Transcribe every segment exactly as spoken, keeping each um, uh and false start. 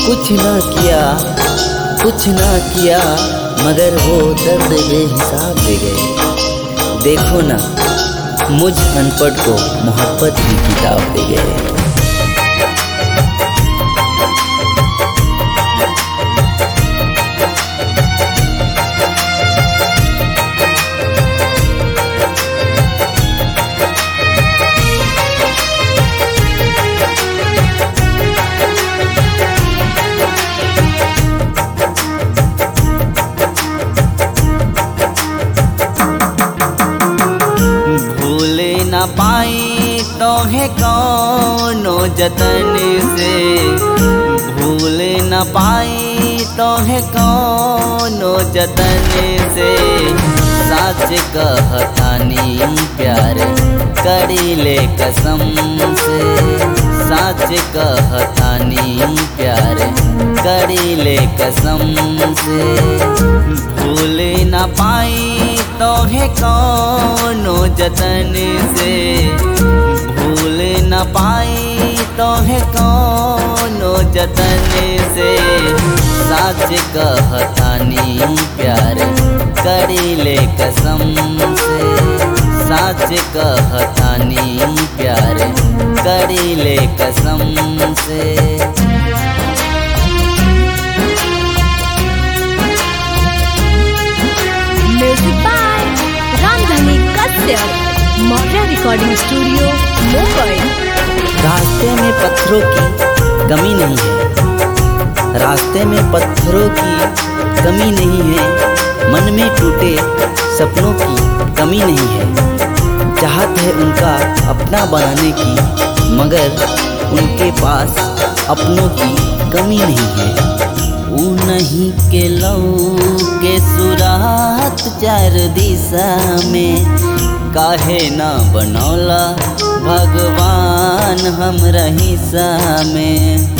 कुछ ना किया कुछ ना किया मगर वो दर्द बेहिसाब दे गए। देखो ना मुझ अनपढ़ को मोहब्बत की किताब दे गए। न पाई तो है कौनो जतन से, भूल न पाई तो है कौनो जतन से। सच कहतानी प्यार करी ले कसम से, सच कहतानी प्यार करी ले कसम से। भूल न पाई तो है कौनो जतन से, भूल न पाई तो है कौनो जतन से। सच कहतानी प्यार करी ले कसम से, सच कहतानी प्यार करी ले कसम से। Music by Ramdhani Kashyap, Maurya recording studio Mumbai. रास्ते में पत्थरों की कमी नहीं है, रास्ते में पत्थरों की कमी नहीं है। मन में टूटे सपनों की कमी नहीं है। चाहत है उनका अपना बनाने की, मगर उनके पास अपनों की कमी नहीं है। उन्हीं के लौ के सुरात चार दिशा में, काहे ना बनौला भगवान हमरा हिस्सा में।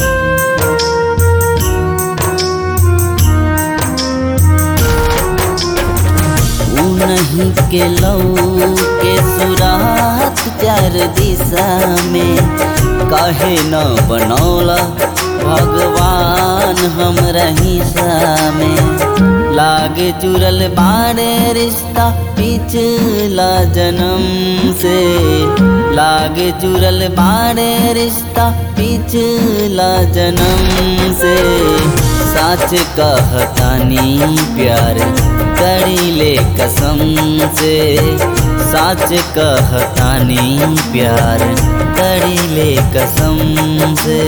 उन्हीं के लौ के सुरात चार दिशा में, काहे न बनौला भगवान हमरा हिस्सा में। लागे जुड़ल बारे रिश्ता पिछला जन्म से, लागे जुड़ल बारे रिश्ता पिछला जन्म से। सच कहतानी प्यार करी ले कसम से, सच कहतानी प्यार करी ले कसम से।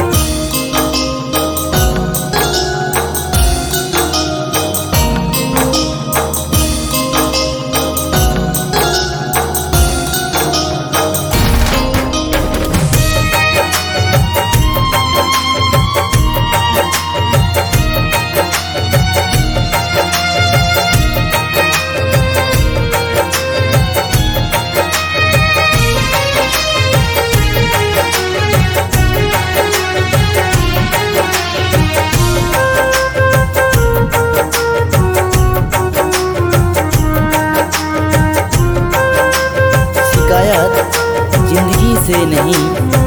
शिकायत जिंदगी से नहीं,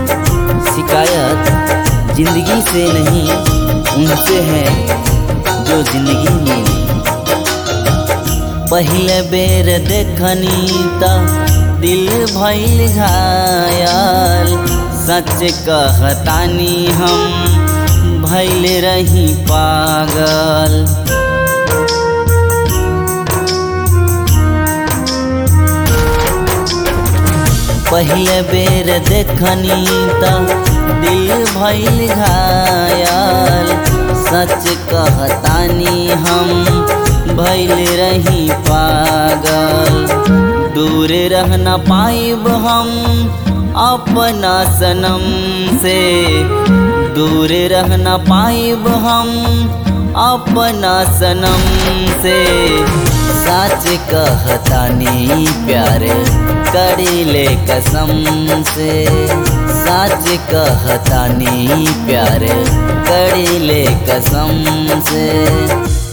शिकायत जिंदगी से नहीं, उनसे है जो जिंदगी में नहीं। पहले बेर देखनी ता दिल भइल घायल, सच कहतानी हम भइल रही पागल। पहले बेर देखनी ता दिल भइल घायल, सच कहतानी हम भइल रही पागल। दूर रह न पाइब हम अपना सनम से, दूर रह न पाइब हम अपना सनम से। सच कहतानी प्यार करी ले कसम से, सच कहतानी प्यार करी ले कसम से।